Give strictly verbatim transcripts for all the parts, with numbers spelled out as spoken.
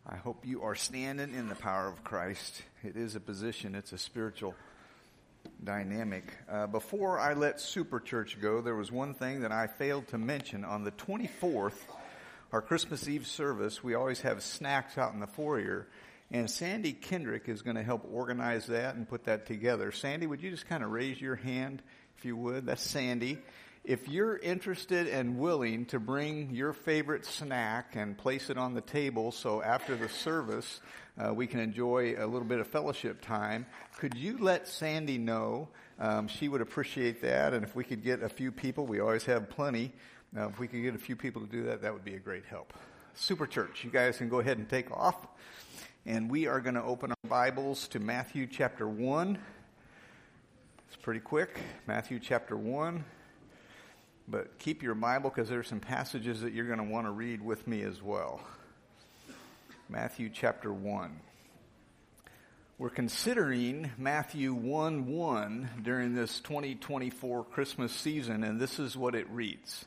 I hope you are standing in the power of Christ. It is a position. It's a spiritual dynamic. Uh, before I let Super Church go, there was one thing that I failed to mention. On the twenty-fourth, our Christmas Eve service, we always have snacks out in the foyer, and Sandy Kendrick is going to help organize that and put that together. Sandy, would you just kind of raise your hand, if you would? That's Sandy. If you're interested and willing to bring your favorite snack and place it on the table so after the service uh, we can enjoy a little bit of fellowship time, could you let Sandy know? Um, she would appreciate that, and if we could get a few people, we always have plenty. Uh, if we could get a few people to do that, that would be a great help. Super Church, you guys can go ahead and take off, and we are going to open our Bibles to Matthew chapter one. It's pretty quick. Matthew chapter one. But keep your Bible because there are some passages that you're going to want to read with me as well. Matthew chapter one. We're considering Matthew one one during this twenty twenty-four Christmas season, and this is what it reads.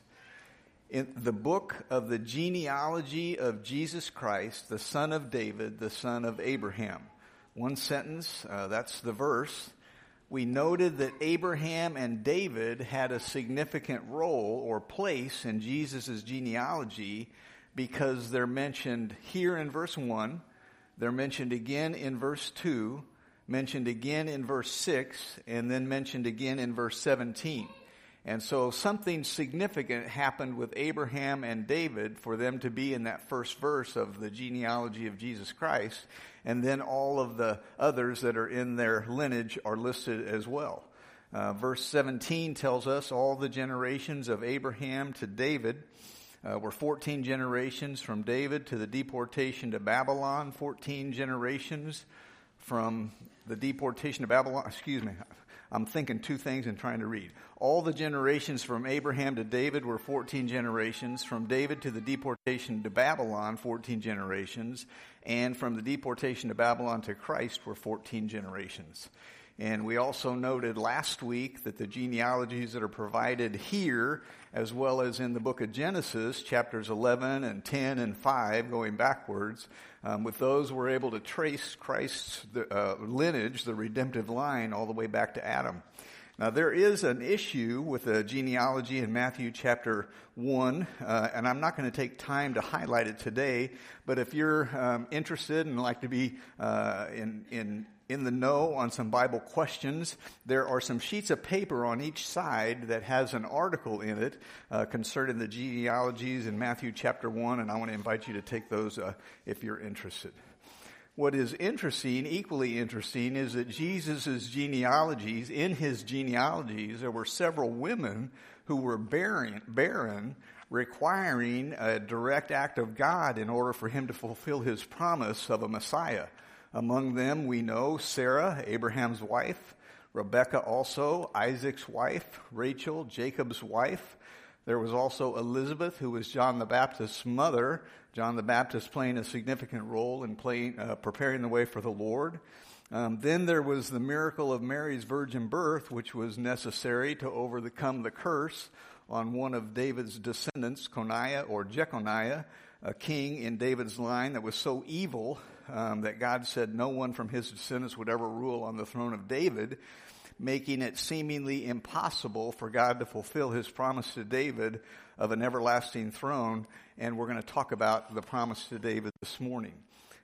In the book of the genealogy of Jesus Christ, the son of David, the son of Abraham. One sentence, uh, that's the verse. We noted that Abraham and David had a significant role or place in Jesus' genealogy because they're mentioned here in verse one, they're mentioned again in verse two, mentioned again in verse six, and then mentioned again in verse seventeen. And so something significant happened with Abraham and David for them to be in that first verse of the genealogy of Jesus Christ. And then all of the others that are in their lineage are listed as well. Uh, verse seventeen tells us all the generations of Abraham to David uh, were fourteen generations from David to the deportation to Babylon, fourteen generations from the deportation to Babylon. Excuse me. I'm thinking two things and trying to read. All the generations from Abraham to David were fourteen generations. From David to the deportation to Babylon, fourteen generations. And from the deportation to Babylon to Christ were fourteen generations. And we also noted last week that the genealogies that are provided here, as well as in the book of Genesis, chapters eleven and ten and five, going backwards, um, with those we're able to trace Christ's uh, lineage, the redemptive line, all the way back to Adam. Now, there is an issue with the genealogy in Matthew chapter one, uh, and I'm not going to take time to highlight it today, but if you're um, interested and like to be uh, in, in, in the know on some Bible questions, there are some sheets of paper on each side that has an article in it uh, concerning the genealogies in Matthew chapter one, and I want to invite you to take those uh, if you're interested. What is interesting, equally interesting, is that Jesus' genealogies, in his genealogies, there were several women who were barren, barren, requiring a direct act of God in order for him to fulfill his promise of a Messiah. Among them, we know Sarah, Abraham's wife, Rebekah also, Isaac's wife, Rachel, Jacob's wife. There was also Elizabeth, who was John the Baptist's mother. John the Baptist playing a significant role in playing, uh, preparing the way for the Lord. Um, then there was the miracle of Mary's virgin birth, which was necessary to overcome the curse on one of David's descendants, Coniah or Jeconiah, a king in David's line that was so evil um, that God said no one from his descendants would ever rule on the throne of David, making it seemingly impossible for God to fulfill his promise to David of an everlasting throne. And we're going to talk about the promise to David this morning.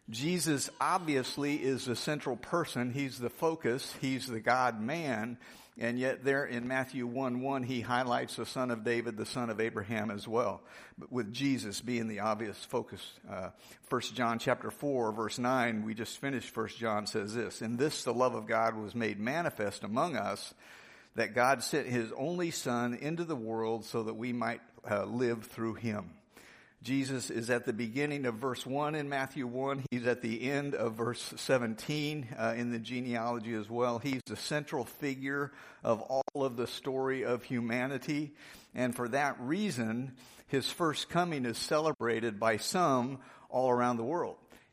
Jesus obviously is the central person. He's the focus. He's the God-man. And yet there in Matthew one one, he highlights the son of David, the son of Abraham as well, but with Jesus being the obvious focus. Uh, First John chapter four, verse nine, we just finished First John, says this, "In this the love of God was made manifest among us, that God sent his only Son into the world so that we might uh, live through him." Jesus is at the beginning of verse one in Matthew one. He's at the end of verse seventeen uh, in the genealogy as well. He's the central figure of all of the story of humanity. And for that reason, his first coming is celebrated by some all around the world.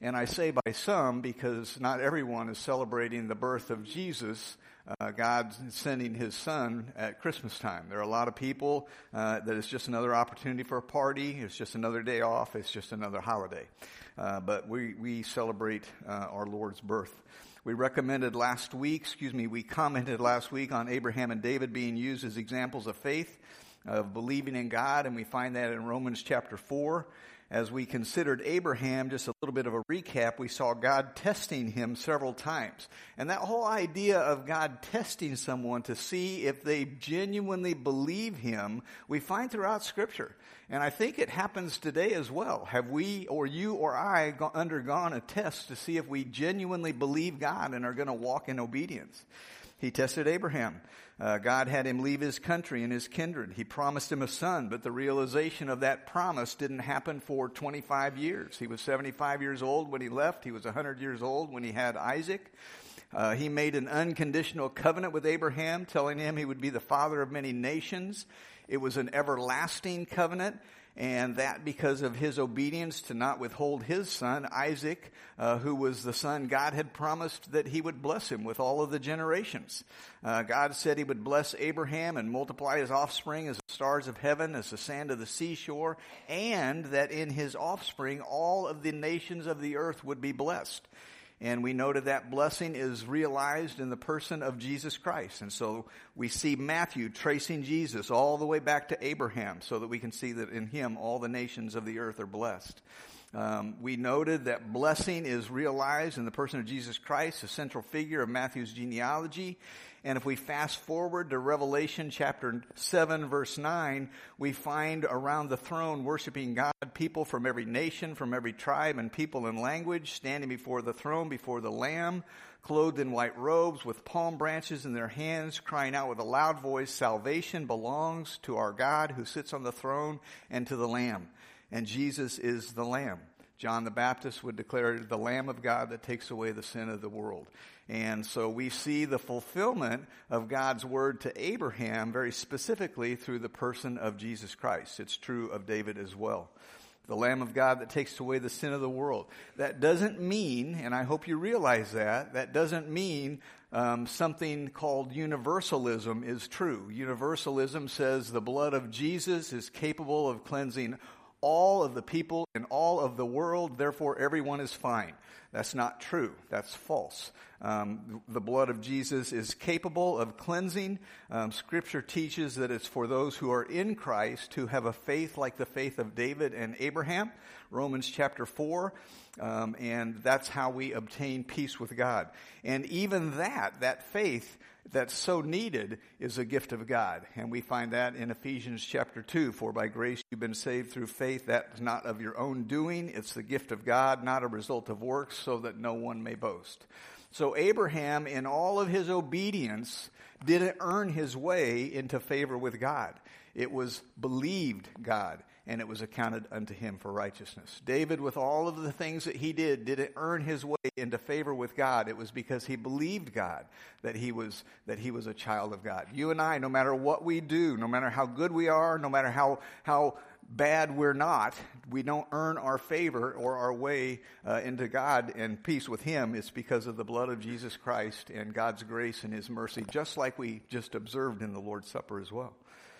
And I say by some because not everyone is celebrating the birth of Jesus, uh, God sending his son at Christmas time. There are a lot of people uh, that it's just another opportunity for a party. It's just another day off. It's just another holiday. Uh, but we, we celebrate uh, our Lord's birth. We recommended last week, excuse me, we commented last week on Abraham and David being used as examples of faith, of believing in God, and we find that in Romans chapter four. As we considered Abraham, just a little bit of a recap, we saw God testing him several times. And that whole idea of God testing someone to see if they genuinely believe him, we find throughout Scripture. And I think it happens today as well. Have we or you or I go- undergone a test to see if we genuinely believe God and are going to walk in obedience? He tested Abraham. Uh, God had him leave his country and his kindred. He promised him a son, but the realization of that promise didn't happen for twenty-five years. He was seventy-five years old when he left. He was one hundred years old when he had Isaac. Uh, he made an unconditional covenant with Abraham, telling him he would be the father of many nations. It was an everlasting covenant. And that because of his obedience to not withhold his son, Isaac, uh, who was the son God had promised that he would bless him with all of the generations. Uh, God said he would bless Abraham and multiply his offspring as the stars of heaven, as the sand of the seashore, and that in his offspring all of the nations of the earth would be blessed. And we noted that blessing is realized in the person of Jesus Christ. And so we see Matthew tracing Jesus all the way back to Abraham so that we can see that in him all the nations of the earth are blessed. Um, we noted that blessing is realized in the person of Jesus Christ, a central figure of Matthew's genealogy. And if we fast forward to Revelation chapter seven, verse nine, we find around the throne worshiping God, people from every nation, from every tribe and people and language, standing before the throne, before the Lamb, clothed in white robes with palm branches in their hands, crying out with a loud voice, "Salvation belongs to our God who sits on the throne and to the Lamb." And Jesus is the Lamb. John the Baptist would declare the Lamb of God that takes away the sin of the world. And so we see the fulfillment of God's word to Abraham very specifically through the person of Jesus Christ. It's true of David as well. The Lamb of God that takes away the sin of the world. That doesn't mean, and I hope you realize that, that doesn't mean um, something called universalism is true. Universalism says the blood of Jesus is capable of cleansing all of the people in all of the world, therefore everyone is fine. That's not true. That's false. Um, the blood of Jesus is capable of cleansing. Um, Scripture teaches that it's for those who are in Christ who have a faith like the faith of David and Abraham. Romans chapter four. Um, and that's how we obtain peace with God. And even that, that faith that's so needed is a gift of God. And we find that in Ephesians chapter two. For by grace you've been saved through faith. That's not of your own doing. It's the gift of God, not a result of works, so that no one may boast. So Abraham, in all of his obedience, didn't earn his way into favor with God. It was believed God, and it was accounted unto him for righteousness. David, with all of the things that he did, didn't earn his way into favor with God. It was because he believed God that he was that he was a child of God. You and I, no matter what we do, no matter how good we are, no matter how how bad we're not, we don't earn our favor or our way uh, into God and peace with him. It's because of the blood of Jesus Christ and God's grace and his mercy, just like we just observed in the Lord's Supper as well.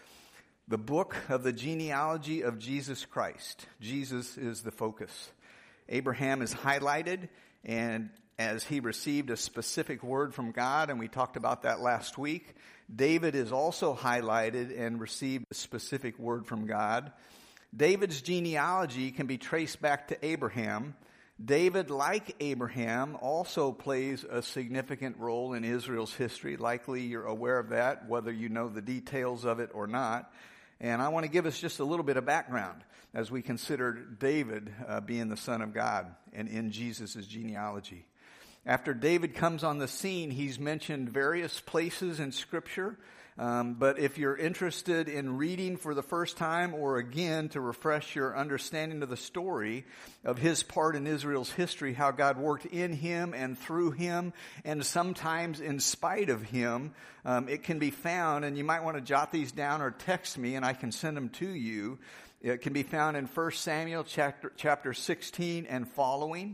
The book of the genealogy of Jesus Christ. Jesus is the focus. Abraham is highlighted, and as he received a specific word from God, and we talked about that last week. David is also highlighted and received a specific word from God. David's genealogy can be traced back to Abraham. David, like Abraham, also plays a significant role in Israel's history. Likely you're aware of that, whether you know the details of it or not. And I want to give us just a little bit of background as we consider David uh, being the Son of God and in Jesus' genealogy. After David comes on the scene, he's mentioned various places in Scripture. Um, but if you're interested in reading for the first time or again to refresh your understanding of the story of his part in Israel's history, how God worked in him and through him and sometimes in spite of him, um, it can be found, and you might want to jot these down or text me and I can send them to you. It can be found in First Samuel chapter, chapter sixteen and following.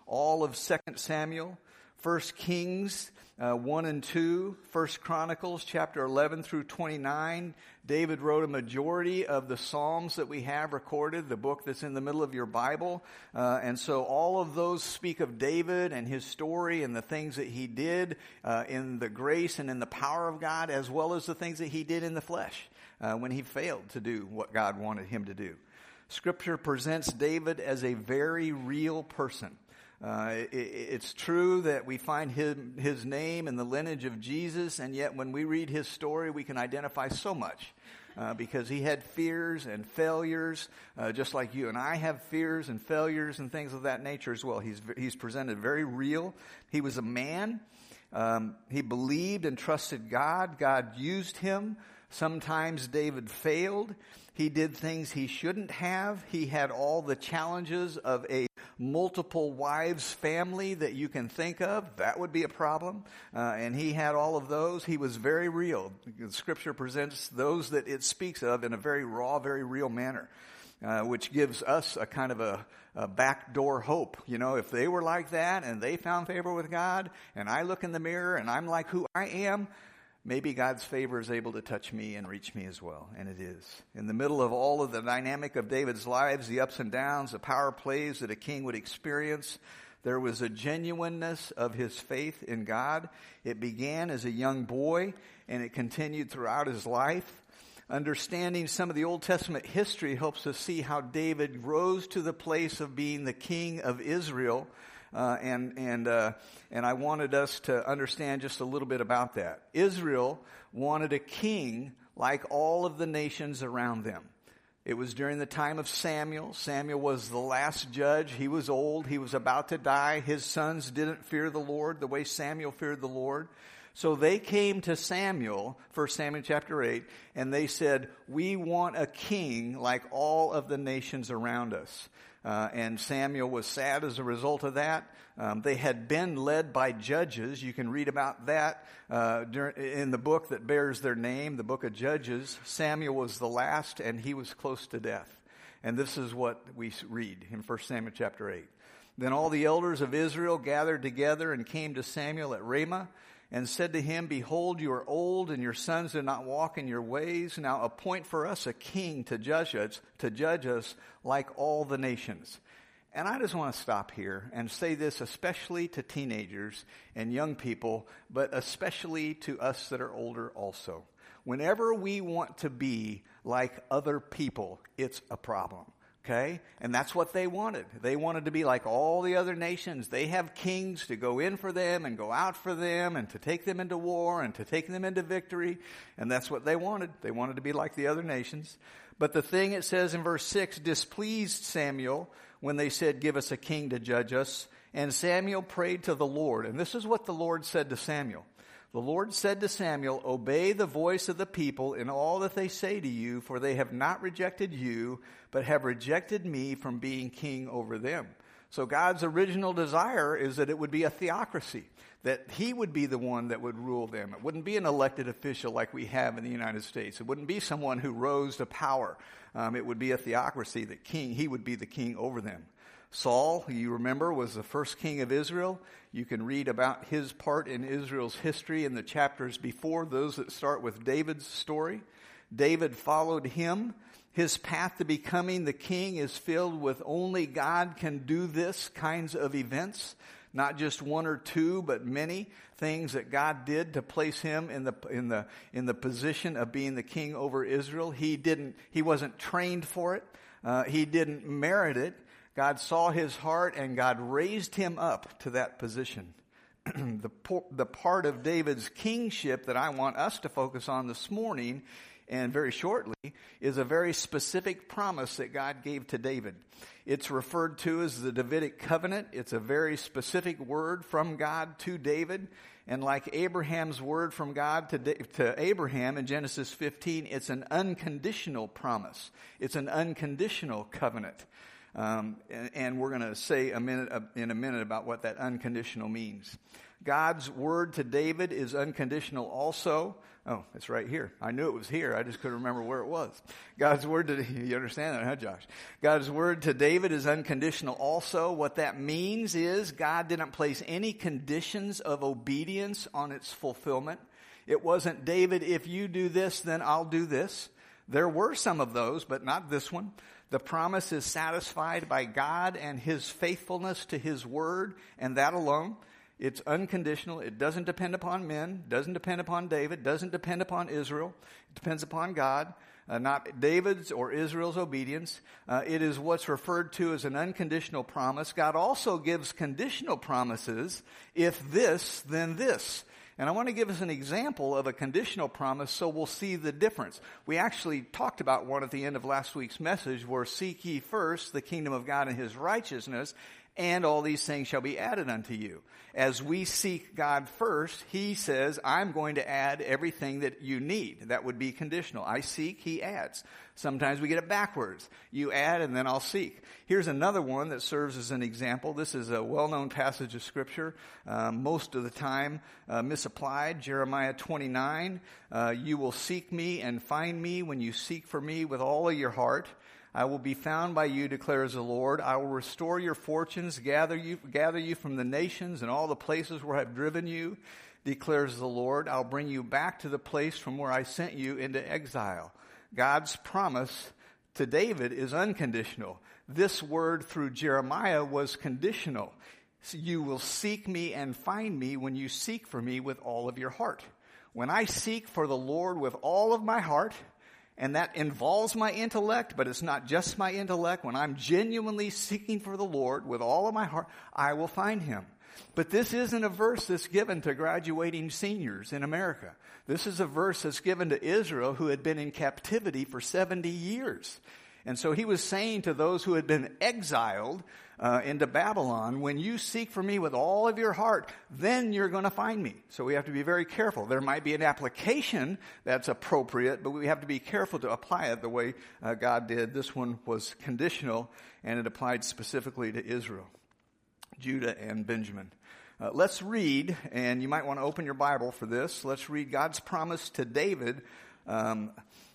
all of Second Samuel, First Kings uh, one and two, First Chronicles chapter eleven through twenty-nine. David wrote a majority of the Psalms that we have recorded, the book that's in the middle of your Bible. Uh, and so all of those speak of David and his story and the things that he did uh, in the grace and in the power of God, as well as the things that he did in the flesh uh, when he failed to do what God wanted him to do. Scripture presents David as a very real person. Uh, it, it's true that we find his, his name in the lineage of Jesus, and yet when we read his story, we can identify so much uh, because he had fears and failures, uh, just like you and I have fears and failures and things of that nature as well. He's he's presented very real. He was a man. Um, he believed and trusted God. God used him. Sometimes David failed. He did things he shouldn't have. He had all the challenges of a multiple wives family that you can think of. That would be a problem. Uh, and he had all of those. He was very real. Scripture presents those that it speaks of in a very raw, very real manner, uh, which gives us a kind of a, a backdoor hope. You know, if they were like that and they found favor with God, and I look in the mirror and I'm like who I am, maybe God's favor is able to touch me and reach me as well. And it is. In the middle of all of the dynamic of David's lives, the ups and downs, the power plays that a king would experience, there was a genuineness of his faith in God. It began as a young boy, and it continued throughout his life. Understanding some of the Old Testament history helps us see how David rose to the place of being the king of Israel. Uh, and and uh, and I wanted us to understand just a little bit about that. Israel wanted a king like all of the nations around them. It was during the time of Samuel. Samuel was the last judge. He was old. He was about to die. His sons didn't fear the Lord the way Samuel feared the Lord. So they came to Samuel, First Samuel chapter eight, and they said, we want a king like all of the nations around us. Uh, and Samuel was sad as a result of that. Um, they had been led by judges. You can read about that uh, during, in the book that bears their name, the book of Judges. Samuel was the last, and he was close to death. And this is what we read in First Samuel chapter eight. Then all the elders of Israel gathered together and came to Samuel at Ramah, and said to him, behold, you are old, and your sons do not walk in your ways. Now appoint for us a king to judge us, to judge us like all the nations. And I just want to stop here and say this especially to teenagers and young people, but especially to us that are older also. Whenever we want to be like other people, it's a problem. Okay? And that's what they wanted. They wanted to be like all the other nations. They have kings to go in for them and go out for them and to take them into war and to take them into victory. And that's what they wanted. They wanted to be like the other nations. But the thing it says in verse six displeased Samuel when they said, give us a king to judge us. And Samuel prayed to the Lord. And this is what the Lord said to Samuel. The Lord said to Samuel, obey the voice of the people in all that they say to you, for they have not rejected you, but have rejected me from being king over them. So God's original desire is that it would be a theocracy, that he would be the one that would rule them. It wouldn't be an elected official like we have in the United States. It wouldn't be someone who rose to power. Um, it would be a theocracy that king, he would be the king over them. Saul, you remember, was the first king of Israel. You can read about his part in Israel's history in the chapters before those that start with David's story. David followed him. His path to becoming the king is filled with only God can do this kinds of events. Not just one or two, but many things that God did to place him in the in the in the position of being the king over Israel. He didn't. He wasn't trained for it. Uh, he didn't merit it. God saw his heart, and God raised him up to that position. the, the part of David's kingship that I want us to focus on this morning, and very shortly, is a very specific promise that God gave to David. It's referred to as the Davidic covenant. It's a very specific word from God to David. And like Abraham's word from God to, to Abraham in Genesis fifteen, it's an unconditional promise. It's an unconditional covenant. Um, and, and we're going to say a minute uh, in a minute about what that unconditional means. God's word to David is unconditional also. Oh, it's right here. I knew it was here. I just couldn't remember where it was. God's word to, you understand that, huh, Josh? God's word to David is unconditional also. What that means is God didn't place any conditions of obedience on its fulfillment. It wasn't, David, if you do this, then I'll do this. There were some of those, but not this one. The promise is satisfied by God and his faithfulness to his word, and that alone. It's unconditional. It doesn't depend upon men, doesn't depend upon David, doesn't depend upon Israel. It depends upon God, uh, not David's or Israel's obedience. Uh, it is what's referred to as an unconditional promise. God also gives conditional promises. If this, then this. And I want to give us an example of a conditional promise so we'll see the difference. We actually talked about one at the end of last week's message where seek ye first the kingdom of God and his righteousness, and all these things shall be added unto you. As we seek God first, he says, I'm going to add everything that you need. That would be conditional. I seek, he adds. Sometimes we get it backwards. You add and then I'll seek. Here's another one that serves as an example. This is a well-known passage of Scripture, uh, most of the time uh, misapplied. Jeremiah twenty-nine, uh, you will seek me and find me when you seek for me with all of your heart. I will be found by you, declares the Lord. I will restore your fortunes, gather you, gather you from the nations and all the places where I've driven you, declares the Lord. I'll bring you back to the place from where I sent you into exile. God's promise to David is unconditional. This word through Jeremiah was conditional. So you will seek me and find me when you seek for me with all of your heart. When I seek for the Lord with all of my heart, and that involves my intellect, but it's not just my intellect. When I'm genuinely seeking for the Lord with all of my heart, I will find him. But this isn't a verse that's given to graduating seniors in America. This is a verse that's given to Israel who had been in captivity for seventy years. And so he was saying to those who had been exiled uh, into Babylon, when you seek for me with all of your heart, then you're going to find me. So we have to be very careful. There might be an application that's appropriate, but we have to be careful to apply it the way uh, God did. This one was conditional, and it applied specifically to Israel, Judah, and Benjamin. Uh, let's read, and you might want to open your Bible for this. Let's read God's promise to David, um,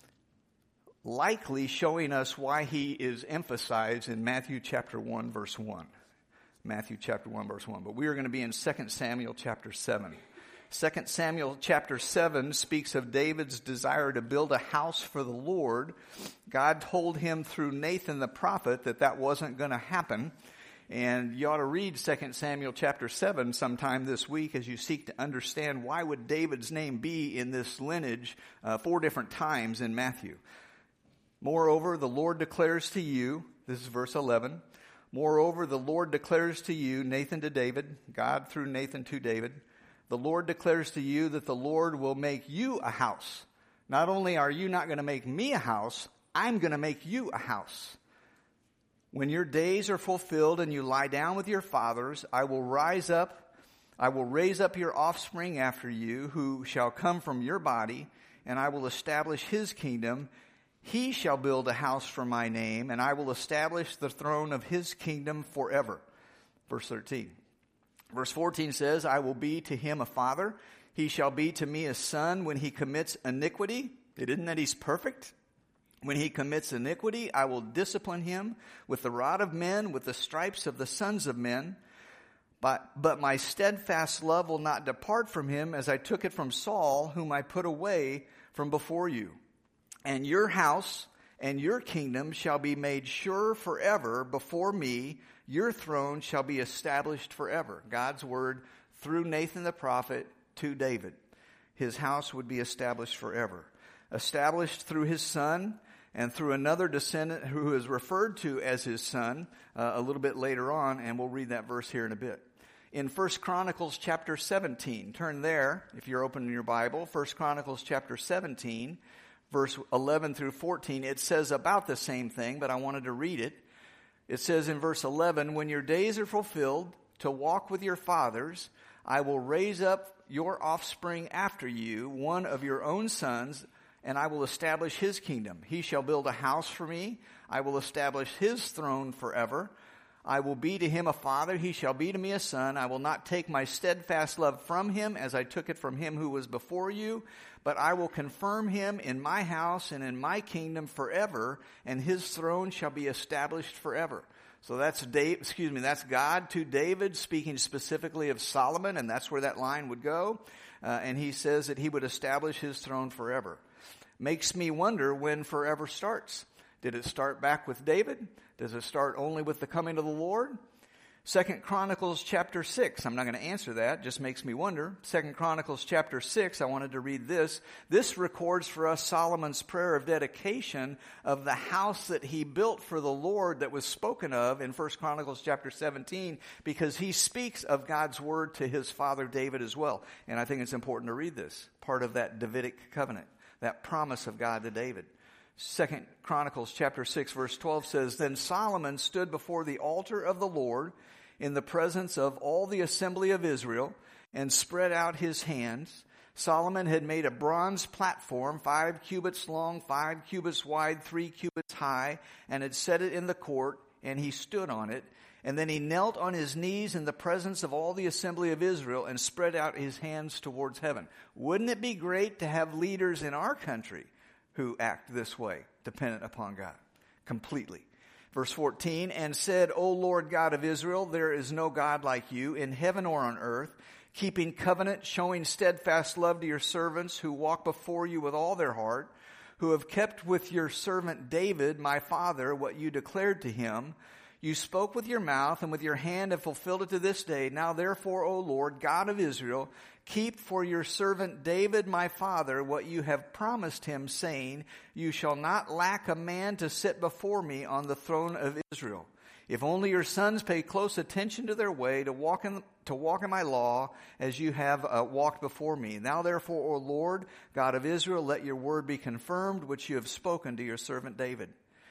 likely showing us why he is emphasized in Matthew chapter one, verse one. Matthew chapter one, verse one. But we are going to be in Second Samuel chapter seven. Second Samuel chapter seven speaks of David's desire to build a house for the Lord. God told him through Nathan the prophet that that wasn't going to happen. And you ought to read Second Samuel chapter seven sometime this week as you seek to understand why would David's name be in this lineage uh, four different times in Matthew. Moreover, the Lord declares to you, this is verse eleven, moreover, the Lord declares to you, Nathan to David, God through Nathan to David, the Lord declares to you that the Lord will make you a house. Not only are you not going to make me a house, I'm going to make you a house. When your days are fulfilled and you lie down with your fathers, I will rise up, I will raise up your offspring after you, who shall come from your body, and I will establish his kingdom. He shall build a house for my name, and I will establish the throne of his kingdom forever. Verse thirteen. Verse fourteen says, I will be to him a father. He shall be to me a son when he commits iniquity. It isn't that he's perfect. When he commits iniquity, I will discipline him with the rod of men, with the stripes of the sons of men. But, but my steadfast love will not depart from him, as I took it from Saul, whom I put away from before you. And your house and your kingdom shall be made sure forever before me. Your throne shall be established forever. God's word through Nathan the prophet to David. His house would be established forever. Established through his son and through another descendant who is referred to as his son uh, a little bit later on, and we'll read that verse here in a bit. In First Chronicles chapter seventeen, turn there if you're opening your Bible. First Chronicles chapter seventeen. Verse eleven through fourteen, it says about the same thing, but I wanted to read it. It says in verse eleven, when your days are fulfilled to walk with your fathers, I will raise up your offspring after you, one of your own sons, and I will establish his kingdom. He shall build a house for me. I will establish his throne forever. I will be to him a father. He shall be to me a son. I will not take my steadfast love from him as I took it from him who was before you, but I will confirm him in my house and in my kingdom forever, and his throne shall be established forever. So that's Dave, excuse me, that's God to David, speaking specifically of Solomon, and that's where that line would go. Uh, and he says that he would establish his throne forever. Makes me wonder when forever starts. Did it start back with David? Does it start only with the coming of the Lord? Second Chronicles chapter six. I'm not going to answer that. Just makes me wonder. Second Chronicles chapter six. I wanted to read this. This records for us Solomon's prayer of dedication of the house that he built for the Lord that was spoken of in First Chronicles chapter seventeen, because he speaks of God's word to his father David as well. And I think it's important to read this. Part of that Davidic covenant, that promise of God to David. Second Chronicles chapter six verse twelve says, Then Solomon stood before the altar of the Lord in the presence of all the assembly of Israel and spread out his hands. Solomon had made a bronze platform, five cubits long, five cubits wide, three cubits high, and had set it in the court, and he stood on it. And then he knelt on his knees in the presence of all the assembly of Israel and spread out his hands towards heaven. Wouldn't it be great to have leaders in our country who act this way, dependent upon God, completely? Verse fourteen, and said, O Lord God of Israel, there is no God like you in heaven or on earth, keeping covenant, showing steadfast love to your servants who walk before you with all their heart, who have kept with your servant David, my father, what you declared to him. You spoke with your mouth and with your hand have fulfilled it to this day. Now therefore, O Lord, God of Israel, keep for your servant David, my father, what you have promised him, saying, You shall not lack a man to sit before me on the throne of Israel. If only your sons pay close attention to their way, to walk in, to walk in my law, as you have uh, walked before me. Now therefore, O Lord, God of Israel, let your word be confirmed, which you have spoken to your servant David.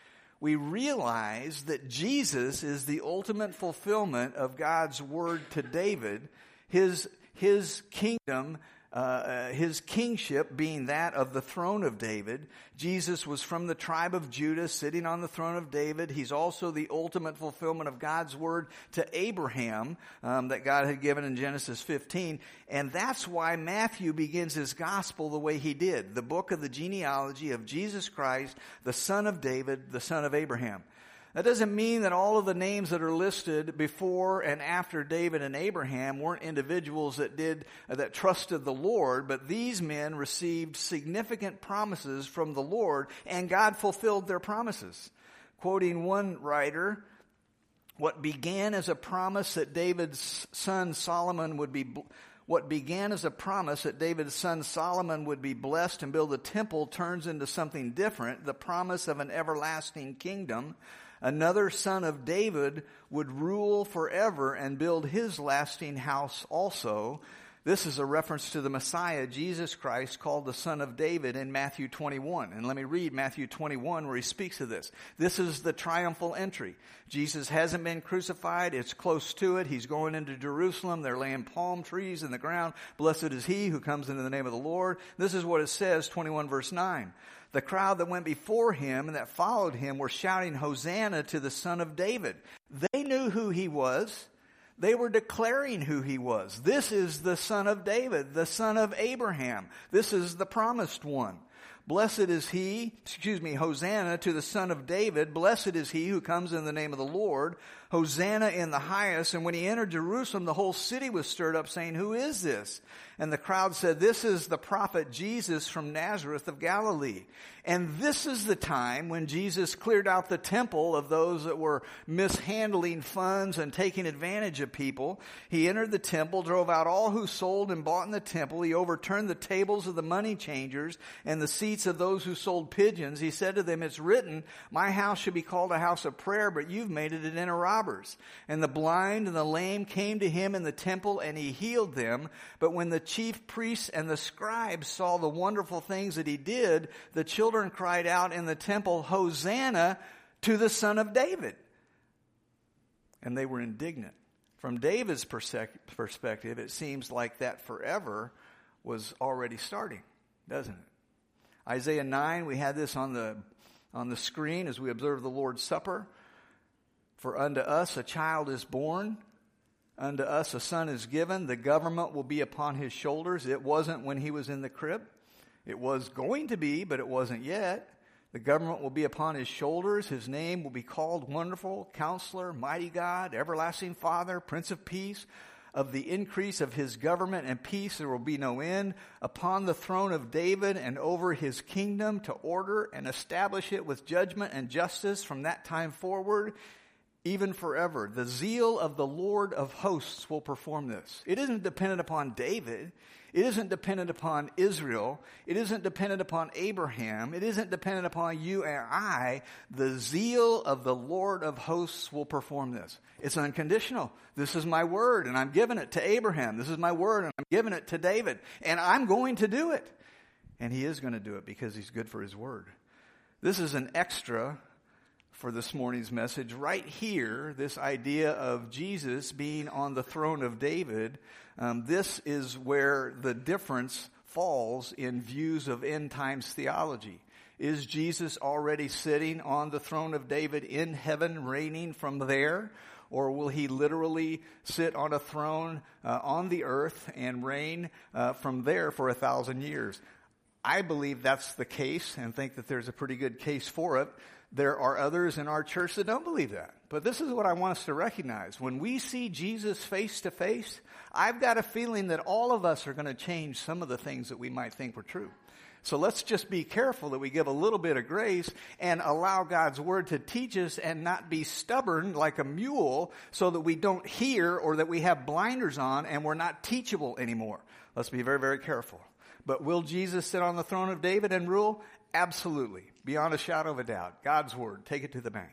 We realize that Jesus is the ultimate fulfillment of God's word to David, his his kingdom, uh, his kingship being that of the throne of David. Jesus was from the tribe of Judah, sitting on the throne of David. He's also the ultimate fulfillment of God's word to Abraham um, that God had given in Genesis fifteen. And that's why Matthew begins his gospel the way he did. The book of the genealogy of Jesus Christ, the son of David, the son of Abraham. That doesn't mean that all of the names that are listed before and after David and Abraham weren't individuals that did, uh, that trusted the Lord, but these men received significant promises from the Lord, and God fulfilled their promises. Quoting one writer, what began as a promise that David's son Solomon would be What began as a promise that David's son Solomon would be blessed and build a temple turns into something different, the promise of an everlasting kingdom. Another son of David would rule forever and build his lasting house also. This is a reference to the Messiah, Jesus Christ, called the Son of David in Matthew twenty-one. And let me read Matthew twenty-one where he speaks of this. This is the triumphal entry. Jesus hasn't been crucified. It's close to it. He's going into Jerusalem. They're laying palm trees in the ground. Blessed is he who comes into the name of the Lord. This is what it says, twenty-one verse nine. The crowd that went before him and that followed him were shouting, Hosanna to the Son of David. They knew who he was. They were declaring who he was. This is the Son of David, the son of Abraham. This is the promised one. Blessed is he, excuse me, Hosanna to the Son of David. Blessed is he who comes in the name of the Lord. Hosanna in the highest. And when he entered Jerusalem, the whole city was stirred up, saying, Who is this? And the crowd said, This is the prophet Jesus from Nazareth of Galilee. And this is the time when Jesus cleared out the temple of those that were mishandling funds and taking advantage of people. He entered the temple, drove out all who sold and bought in the temple. He overturned the tables of the money changers and the seats of those who sold pigeons. He said to them, It's written, My house should be called a house of prayer, but you've made it a den of robbers. And the blind and the lame came to him in the temple, and he healed them. But when the chief priests and the scribes saw the wonderful things that he did, the children cried out in the temple, Hosanna to the Son of David. And they were indignant. From David's perspective, it seems like that forever was already starting, doesn't it? Isaiah nine, we had this on the on the screen as we observe the Lord's Supper. For unto us a child is born, unto us a son is given, the government will be upon his shoulders. It wasn't when he was in the crib. It was going to be, but it wasn't yet. The government will be upon his shoulders. His name will be called Wonderful, Counselor, Mighty God, Everlasting Father, Prince of Peace. Of the increase of his government and peace there will be no end, upon the throne of David and over his kingdom, to order and establish it with judgment and justice from that time forward, even forever. The zeal of the Lord of hosts will perform this. It isn't dependent upon David. It isn't dependent upon Israel. It isn't dependent upon Abraham. It isn't dependent upon you and I. The zeal of the Lord of hosts will perform this. It's unconditional. This is my word, and I'm giving it to Abraham. This is my word, and I'm giving it to David. And I'm going to do it. And he is going to do it because he's good for his word. This is an extra for this morning's message. Right here, this idea of Jesus being on the throne of David, um, this is where the difference falls in views of end times theology. Is Jesus already sitting on the throne of David in heaven, reigning from there? Or will he literally sit on a throne uh, on the earth and reign uh, from there for a thousand years? I believe that's the case and think that there's a pretty good case for it. There are others in our church that don't believe that. But this is what I want us to recognize. When we see Jesus face to face, I've got a feeling that all of us are going to change some of the things that we might think were true. So let's just be careful that we give a little bit of grace and allow God's word to teach us and not be stubborn like a mule so that we don't hear or that we have blinders on and we're not teachable anymore. Let's be very, very careful. But will Jesus sit on the throne of David and rule? Absolutely. Beyond a shadow of a doubt. God's word. Take it to the bank.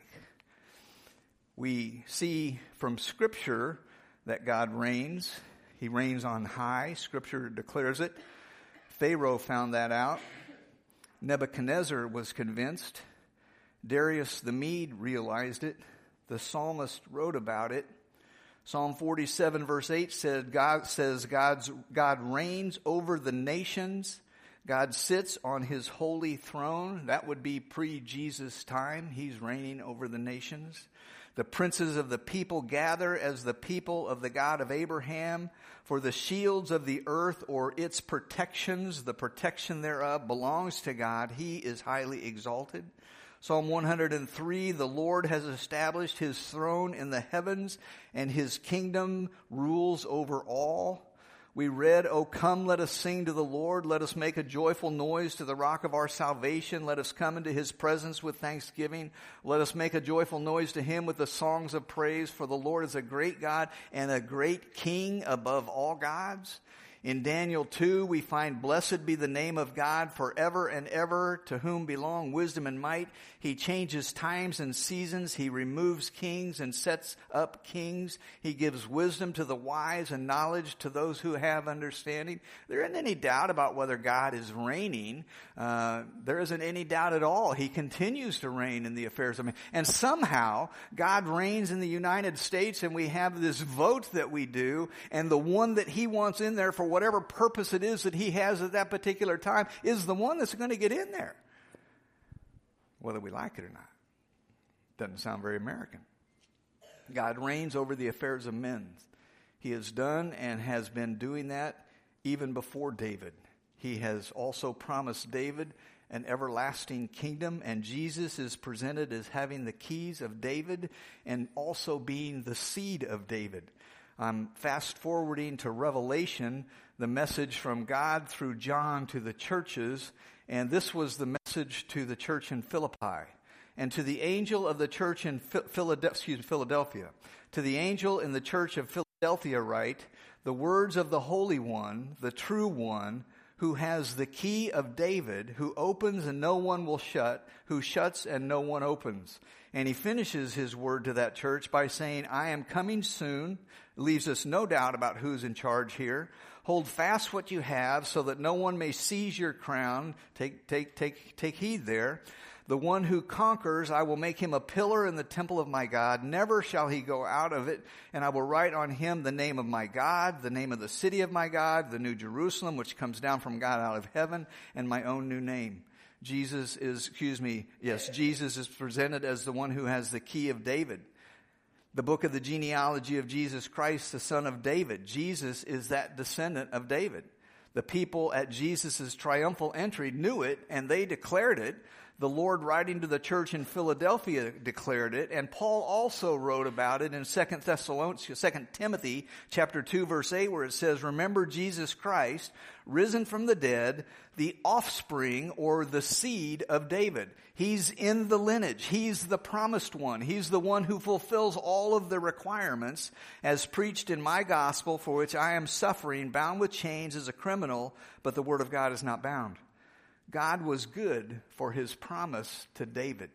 We see from Scripture that God reigns. He reigns on high. Scripture declares it. Pharaoh found that out. Nebuchadnezzar was convinced. Darius the Mede realized it. The psalmist wrote about it. Psalm forty-seven verse eight said, God says God's, God reigns over the nations. God sits on his holy throne. That would be pre-Jesus time. He's reigning over the nations. The princes of the people gather as the people of the God of Abraham. For the shields of the earth or its protections, the protection thereof belongs to God. He is highly exalted. Psalm one hundred three, the Lord has established his throne in the heavens, and his kingdom rules over all. We read, O come, let us sing to the Lord. Let us make a joyful noise to the rock of our salvation. Let us come into his presence with thanksgiving. Let us make a joyful noise to him with the songs of praise. For the Lord is a great God and a great King above all gods. In Daniel two, we find, blessed be the name of God forever and ever, to whom belong wisdom and might. He changes times and seasons. He removes kings and sets up kings. He gives wisdom to the wise and knowledge to those who have understanding. There isn't any doubt about whether God is reigning. Uh, there isn't any doubt at all. He continues to reign in the affairs of men. And somehow, God reigns in the United States, and we have this vote that we do, and the one that he wants in there for whatever purpose it is that he has at that particular time is the one that's going to get in there. Whether we like it or not. Doesn't sound very American. God reigns over the affairs of men. He has done and has been doing that even before David. He has also promised David an everlasting kingdom, and Jesus is presented as having the keys of David and also being the seed of David. I'm fast forwarding to Revelation, the message from God through John to the churches, and this was the message to the church in Philippi. And to the angel of the church in Philadelphia, excuse me, Philadelphia, to the angel in the church of Philadelphia write, the words of the Holy One, the true One, who has the key of David, who opens and no one will shut, who shuts and no one opens. And he finishes his word to that church by saying, I am coming soon. Leaves us no doubt about who's in charge here. Hold fast what you have so that no one may seize your crown. Take, take, take, take heed there. The one who conquers, I will make him a pillar in the temple of my God. Never shall he go out of it. And I will write on him the name of my God, the name of the city of my God, the new Jerusalem, which comes down from God out of heaven, and my own new name. Jesus is, excuse me, yes, Jesus is presented as the one who has the key of David. The book of the genealogy of Jesus Christ, the son of David. Jesus is that descendant of David. The people at Jesus' triumphal entry knew it, and they declared it. The Lord, writing to the church in Philadelphia, declared it, and Paul also wrote about it in Second Thessalonians, Second Timothy chapter two, verse eight, where it says, "Remember Jesus Christ, risen from the dead, the offspring or the seed of David." He's in the lineage. He's the promised one. He's the one who fulfills all of the requirements as preached in my gospel, for which I am suffering, bound with chains as a criminal, but the word of God is not bound. God was good for his promise to David.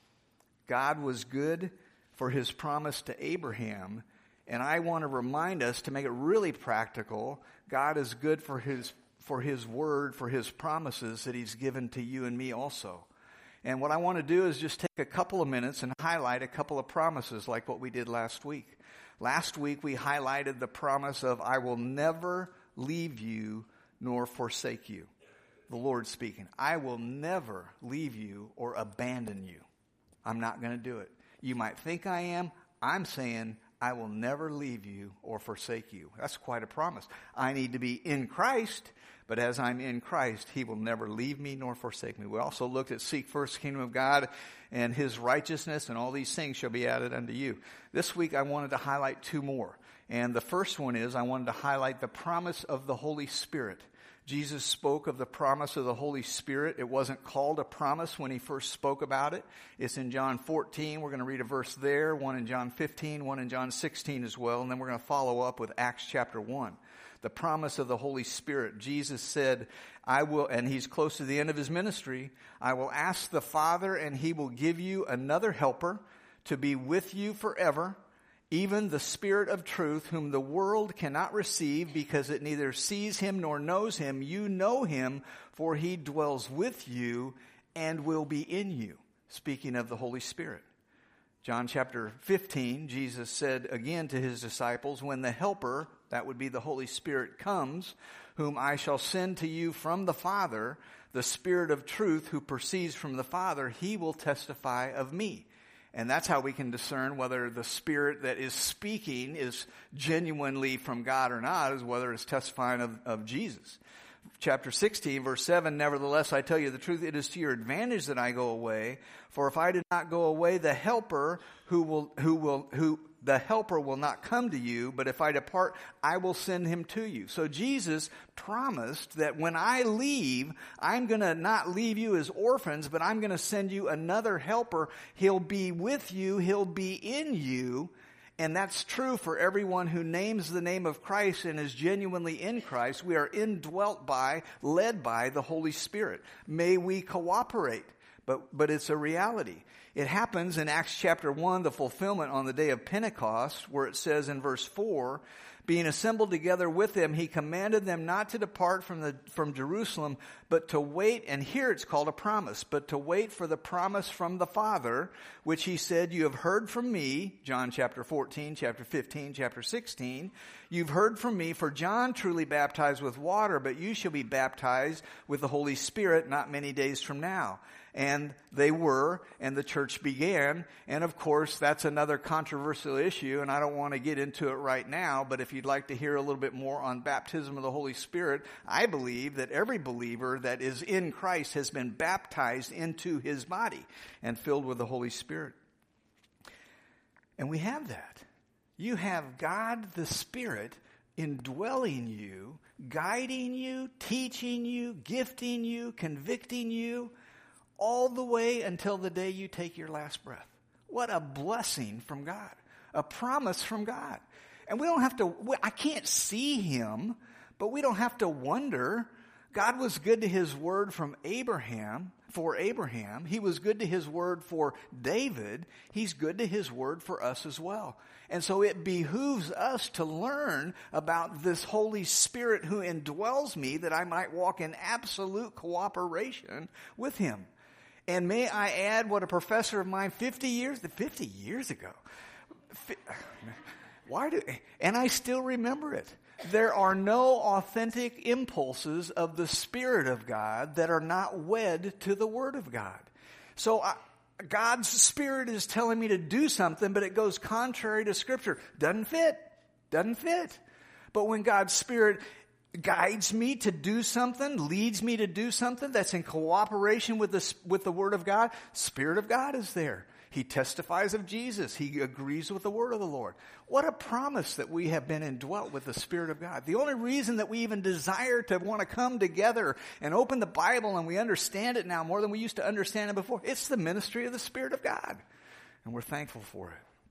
God was good for his promise to Abraham. And I want to remind us, to make it really practical, God is good for his, for his word, for his promises that he's given to you and me also. And what I want to do is just take a couple of minutes and highlight a couple of promises like what we did last week. Last week we highlighted the promise of, "I will never leave you nor forsake you." The Lord speaking. I will never leave you or abandon you. I'm not going to do it. You might think I am. I'm saying I will never leave you or forsake you. That's quite a promise. I need to be in Christ, but as I'm in Christ, he will never leave me nor forsake me. We also looked at seek first the kingdom of God and his righteousness, and all these things shall be added unto you. This week I wanted to highlight two more. And the first one is I wanted to highlight the promise of the Holy Spirit. Jesus spoke of the promise of the Holy Spirit. It wasn't called a promise when he first spoke about it. It's in John fourteen. We're going to read a verse there, one in John fifteen, one in John sixteen as well, and then we're going to follow up with Acts chapter one. The promise of the Holy Spirit. Jesus said, I will, and he's close to the end of his ministry, I will ask the Father, and he will give you another helper to be with you forever, even the Spirit of truth, whom the world cannot receive because it neither sees him nor knows him. You know him, for he dwells with you and will be in you. Speaking of the Holy Spirit. John chapter fifteen, Jesus said again to his disciples, when the Helper, that would be the Holy Spirit, comes, whom I shall send to you from the Father, the Spirit of truth who proceeds from the Father, he will testify of me. And that's how we can discern whether the Spirit that is speaking is genuinely from God or not, is whether it's testifying of, of Jesus. Chapter sixteen, verse seven, nevertheless, I tell you the truth, it is to your advantage that I go away. For if I did not go away, the Helper who will, who will, who, the Helper will not come to you, but if I depart, I will send him to you. So Jesus promised that when I leave, I'm going to not leave you as orphans, but I'm going to send you another Helper. He'll be with you. He'll be in you. And that's true for everyone who names the name of Christ and is genuinely in Christ. We are indwelt by, led by the Holy Spirit. May we cooperate. But, but it's a reality. It happens in Acts chapter one, the fulfillment on the day of Pentecost, where it says in verse four, being assembled together with them, he commanded them not to depart from the from Jerusalem, but to wait, and here it's called a promise, but to wait for the promise from the Father, which he said, you have heard from me, John chapter fourteen, chapter fifteen, chapter sixteen, you've heard from me, for John truly baptized with water, but you shall be baptized with the Holy Spirit not many days from now. And they were, and the church began. And of course, that's another controversial issue, and I don't want to get into it right now, but if you'd like to hear a little bit more on baptism of the Holy Spirit, I believe that every believer that is in Christ has been baptized into his body and filled with the Holy Spirit. And we have that. You have God the Spirit indwelling you, guiding you, teaching you, gifting you, convicting you, all the way until the day you take your last breath. What a blessing from God. A promise from God. And we don't have to, I can't see him, but we don't have to wonder. God was good to his word from Abraham, for Abraham. He was good to his word for David. He's good to his word for us as well. And so it behooves us to learn about this Holy Spirit who indwells me, that I might walk in absolute cooperation with him. And may I add what a professor of mine fifty years, fifty years ago, why do, and I still remember it. There are no authentic impulses of the Spirit of God that are not wed to the Word of God. So I, God's Spirit is telling me to do something, but it goes contrary to Scripture. Doesn't fit. Doesn't fit. But when God's Spirit guides me to do something, leads me to do something that's in cooperation with the, with the Word of God, Spirit of God is there. He testifies of Jesus. He agrees with the word of the Lord. What a promise that we have been indwelt with the Spirit of God. The only reason that we even desire to want to come together and open the Bible and we understand it now more than we used to understand it before, it's the ministry of the Spirit of God. And we're thankful for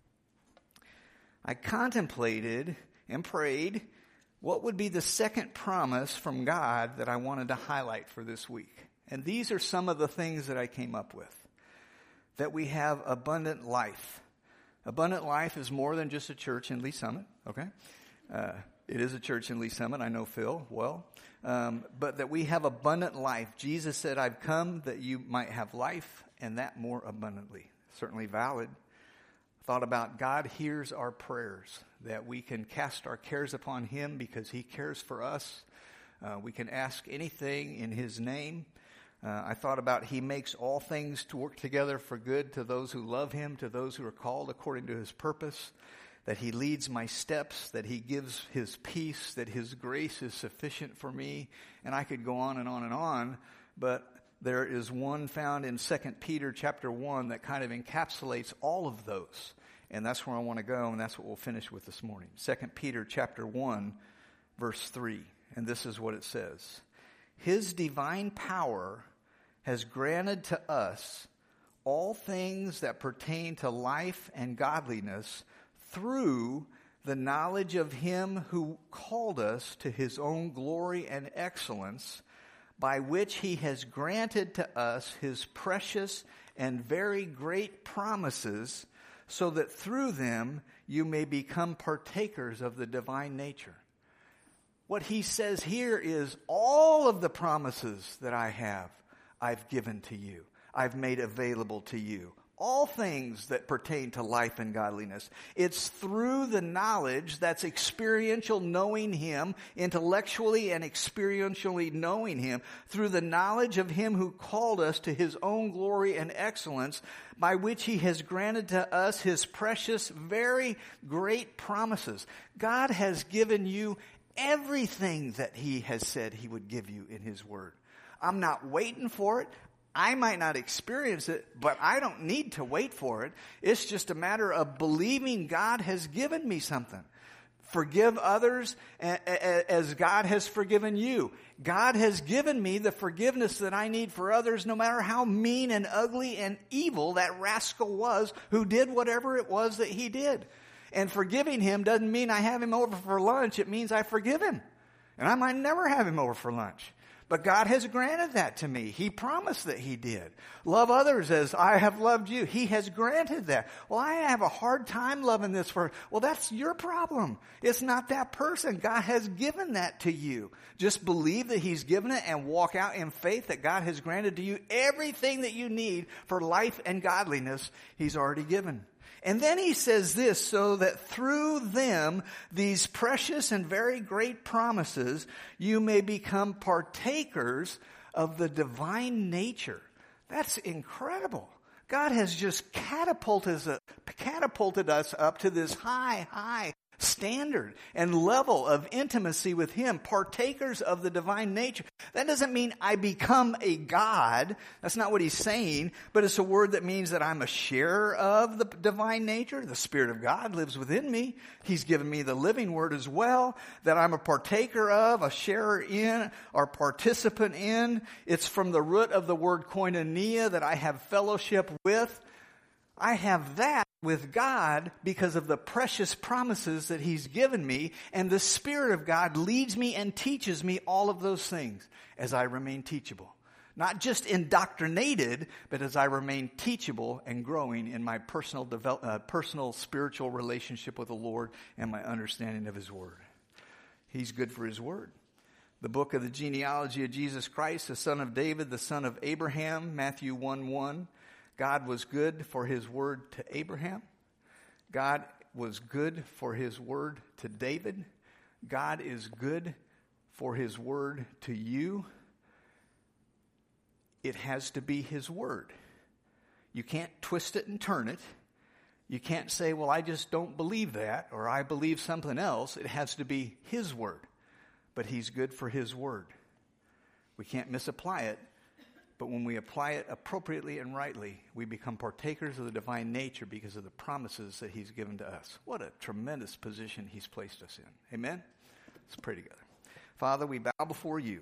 it. I contemplated and prayed what would be the second promise from God that I wanted to highlight for this week. And these are some of the things that I came up with. That we have abundant life. Abundant life is more than just a church in Lee Summit, okay? Uh, it is a church in Lee Summit. I know Phil well. Um, but that we have abundant life. Jesus said, I've come that you might have life and that more abundantly. Certainly valid. Thought about God hears our prayers. That we can cast our cares upon Him because He cares for us. Uh, we can ask anything in His name. Uh, I thought about He makes all things to work together for good to those who love Him, to those who are called according to His purpose, that He leads my steps, that He gives His peace, that His grace is sufficient for me. And I could go on and on and on, but there is one found in Second Peter chapter one that kind of encapsulates all of those. And that's where I want to go, and that's what we'll finish with this morning. Second Peter chapter one, verse three. And this is what it says. His divine power has granted to us all things that pertain to life and godliness through the knowledge of Him who called us to His own glory and excellence, by which He has granted to us His precious and very great promises, so that through them you may become partakers of the divine nature. What he says here is all of the promises that I have, I've given to you. I've made available to you. All things that pertain to life and godliness. It's through the knowledge that's experiential knowing Him, intellectually and experientially knowing Him, through the knowledge of Him who called us to His own glory and excellence, by which He has granted to us His precious, very great promises. God has given you everything that He has said He would give you in His Word. I'm not waiting for it. I might not experience it, but I don't need to wait for it. It's just a matter of believing God has given me something. Forgive others as God has forgiven you. God has given me the forgiveness that I need for others, no matter how mean and ugly and evil that rascal was who did whatever it was that he did. And forgiving him doesn't mean I have him over for lunch. It means I forgive him. And I might never have him over for lunch. But God has granted that to me. He promised that He did. Love others as I have loved you. He has granted that. Well, I have a hard time loving this person. Well, that's your problem. It's not that person. God has given that to you. Just believe that He's given it and walk out in faith that God has granted to you everything that you need for life and godliness. He's already given. And then he says this, so that through them, these precious and very great promises, you may become partakers of the divine nature. That's incredible. God has just catapulted us, catapulted us up to this high, high standard and level of intimacy with Him, partakers of the divine nature. That doesn't mean I become a God. That's not what he's saying, but it's a word that means that I'm a sharer of the divine nature. The Spirit of God lives within me. He's given me the living word as well, that I'm a partaker of, a sharer in, or participant in. It's from the root of the word koinonia, that I have fellowship with. I have that with God because of the precious promises that He's given me, and the Spirit of God leads me and teaches me all of those things as I remain teachable. Not just indoctrinated, but as I remain teachable and growing in my personal develop, uh, personal spiritual relationship with the Lord and my understanding of His Word. He's good for His Word. The book of the genealogy of Jesus Christ, the son of David, the son of Abraham, Matthew one one. God was good for His word to Abraham. God was good for His word to David. God is good for his word to you. It has to be his word. You can't twist it and turn it. You can't say, well, I just don't believe that, or I believe something else. It has to be his word. But he's good for his word. We can't misapply it, but when we apply it appropriately and rightly, we become partakers of the divine nature because of the promises that he's given to us. What a tremendous position he's placed us in. Amen? Let's pray together. Father, we bow before you.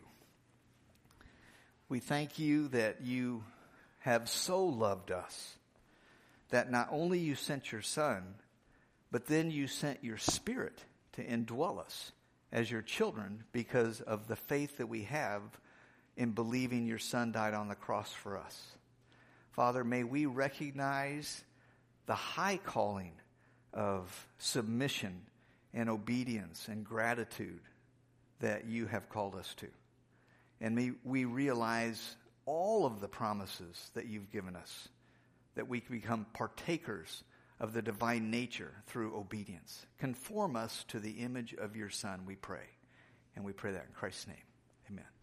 We thank you that you have so loved us, that not only you sent your Son, but then you sent your Spirit to indwell us as your children because of the faith that we have in believing your Son died on the cross for us. Father, may we recognize the high calling of submission and obedience and gratitude that you have called us to. And may we realize all of the promises that you've given us, that we can become partakers of the divine nature through obedience. Conform us to the image of your Son, we pray. And we pray that in Christ's name. Amen.